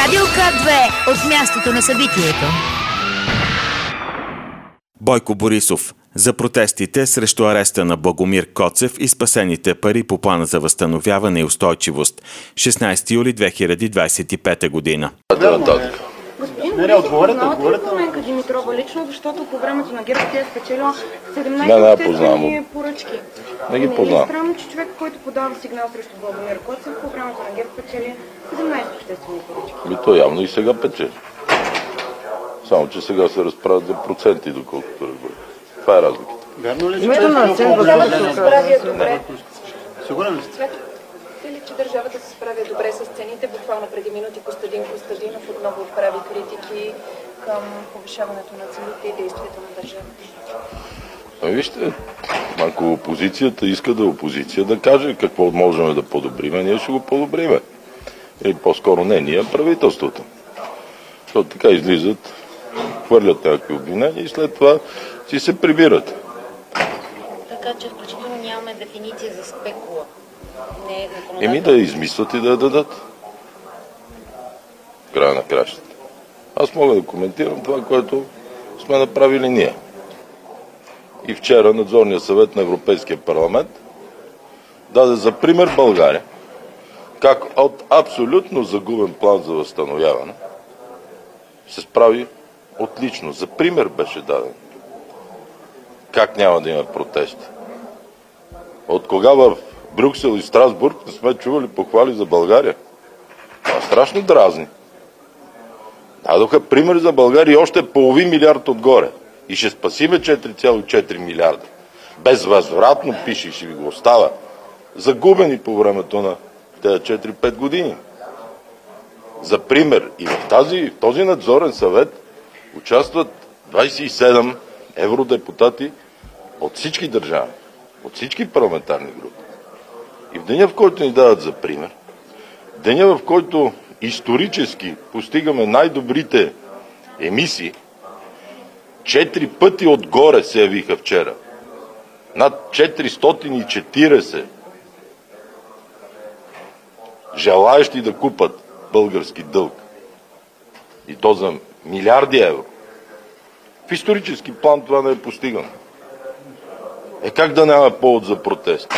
Радио К2 от мястото на събитието. Бойко Борисов за протестите срещу ареста на Богомир Коцев и спасените пари по плана за възстановяване и устойчивост. 16 юли 2025 година. Господин Борисов, познавате ли Пламенка Димитрова лично, защото по времето на ГЕРБ тя е спечелила 17 обществени поръчки? Не ги познавам. Не е странно, че човек, който подава сигнал срещу Богомир Коцев, по времето на ГЕРБ печели 17 обществени поръчки? То явно и сега печели. Само, че сега се разправят за проценти, доколкото разбира. Това е разликата. Верно ли, че държавата се справя добре? Сигурен ли сте? Че държавата се справя добре с цените? Буквално преди минути Костадин Костадинов отново отправи критики към повишаването на цените и действията на държавата. Вижте, ако опозицията иска да е опозиция, да каже какво можем да подобриме, ние ще го подобриме. Или по-скоро не, ние правителството. Защото така излизат, хвърлят някакви обвинения и след това си се прибират. Така че включително нямаме дефиниция за спекула. Да измислят и да я дадат. Края на кращата. Аз мога да коментирам това, което сме направили ние. И вчера надзорният съвет на Европейския парламент даде за пример България, как от абсолютно загубен план за възстановяване се справи отлично. За пример беше даден. Как няма да има протести. От кога в Брюксел и Страсбург не сме чували похвали за България. Това страшно дразни. Дадоха пример за България и още половин милиард отгоре. И ще спасиме 4,4 милиарда. Безвъзвратно пише и ще ви го остава. Загубени по времето на тези 4-5 години. За пример и в този надзорен съвет участват 27 евродепутати от всички държави, от всички парламентарни групи. И в деня, в който ни дават за пример, в деня, в който исторически постигаме най-добрите емисии, 4 пъти отгоре се явиха вчера. Над 440 желаещи да купат български дълг. И то за милиарди евро. В исторически план това не е постигано. Как да няма повод за протест?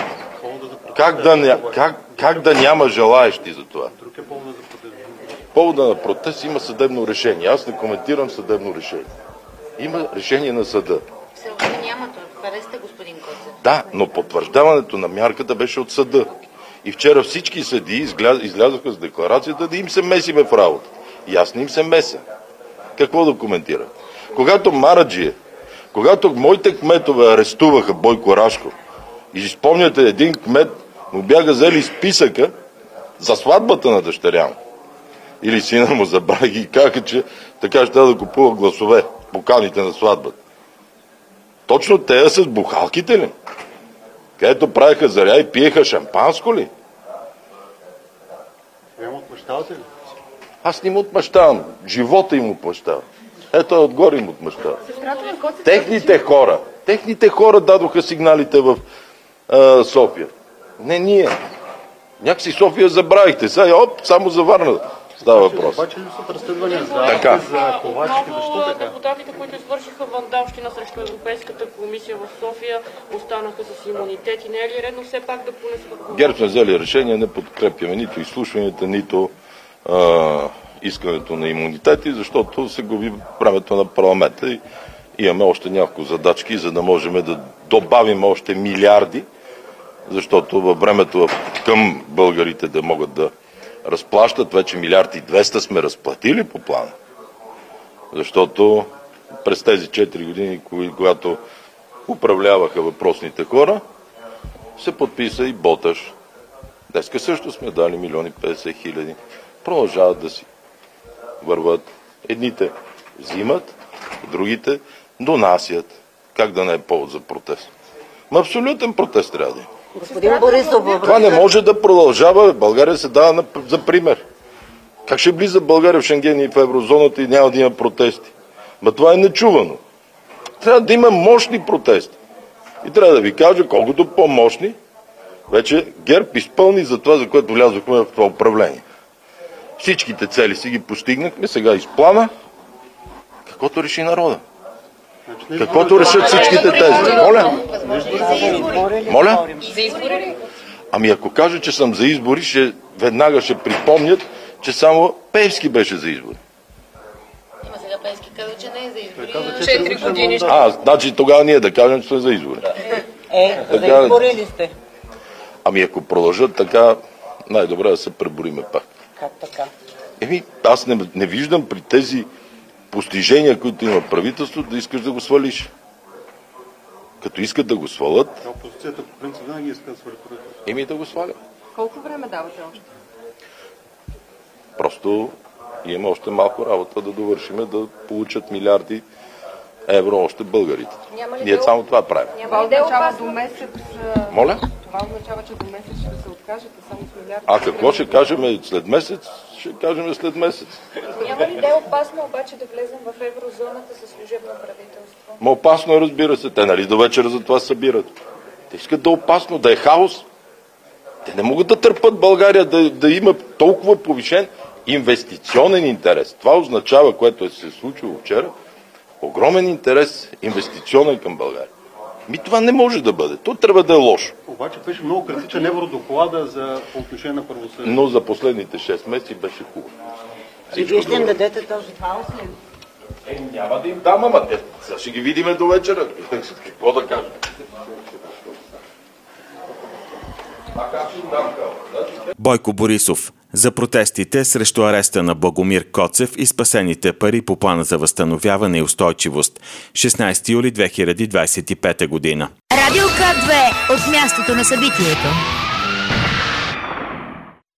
Как да няма желаещи за това? Повода на протест има съдебно решение. Аз не коментирам съдебно решение. Има решение на съда. Все още няма това. Къде сте, господин Коцев? Да, но потвърждаването на мярката беше от съда. И вчера всички съдии излязоха с декларацията да им се месиме в работа. И аз не им се меся. Какво да коментирам? Когато Мараджия, когато моите кметове арестуваха Бойко Рашков, и спомняте, един кмет му бяха взели списъка за сватбата на дъщеря му. Или сина му, забравя ги и казаха, че така ще да купува гласове, поканите на сватбата. Точно те с бухалките ли? Където правиха заря и пиеха шампанско ли? Вие му отмъщавате ли? Аз не му отмъщавам. Живота им отмъщава. Ето отгоре им отмъщава. Техните хора дадоха сигналите в София. Не ние. Някакси София забравихте. Сега само за Варна става въпрос. Обаче ли са разследвания за Ковачки? Защо така? Депутатите, които извършиха вандалщина срещу Европейската комисия в София, останаха с имунитет и не е ли редно все пак да понесат? ГЕРБ сме взели решение, не подкрепяме нито изслушванията, нито искането на имунитети, защото се губи времето на парламента и имаме още няколко задачки, за да можем да добавим още милиарди, защото във времето към българите да могат да разплащат, вече 1 милиард и 200 сме разплатили по плана. Защото през тези 4 години, когато управляваха въпросните хора, се подписа и Боташ. Днеска също сме дали 1 50 000. Продължават да си върват. Едните взимат, другите донасят. Как да не е повод за протест? Абсолютен протест трябва да има. Господин Борисов, това не може да продължава. България се дава за пример. Как ще влиза България в Шенген и в еврозоната и няма да има протести? Това е нечувано. Трябва да има мощни протести. И трябва да ви кажа, колкото по-мощни, вече ГЕРБ изпълни за това, за което влязохме в това управление. Всичките цели си ги постигнахме, сега изплана. Каквото реши народа. Каквото решат всичките тези. Моля? Моля? За избори? Ами ако кажа, че съм за избори, веднага ще припомнят, че само Пеевски беше за избори. Има сега Пеевски каза, че не е за избори. 4 години. Значи тогава ние да кажем, че сме за избори. За избори ли сте? Ами ако продължат така, най-добре да се пребориме пак. Как така? Аз не виждам при тези постижения, които има правителството, да искаш да го свалиш. Като искат да го свалят, Опозицията по принцип винаги иска да свали правителството. да го свалят. Колко време давате още? Просто има още малко работа да довършиме, да получат милиарди евро още българите. Ние само това правим. Това означава до месец... Моля? Това означава, че до месец ще се откажете само с милиарди. А какво ще кажем след месец? Ще кажем след месец. Няма ли да е опасно обаче да влезем в еврозоната със служебно правителство? Опасно е, разбира се. Те нали до вечера за това събират. Те искат да е опасно, да е хаос. Те не могат да търпат България да има толкова повишен инвестиционен интерес. Това означава, което се случило вчера, огромен интерес инвестиционен към България. Това не може да бъде. То трябва да е лошо. Обаче беше много критичен евродоклада по отношение на правосъдие. Но за последните 6 месеца беше хубаво. И вие ще им дадете този хаос ли? Няма да им дам, ама сега ще ги видиме до вечера. Какво да кажем? Бойко Борисов за протестите срещу ареста на Богомир Коцев и спасените пари по плана за възстановяване и устойчивост. 16 юли 2025 година. Радио К2 от мястото на събитието.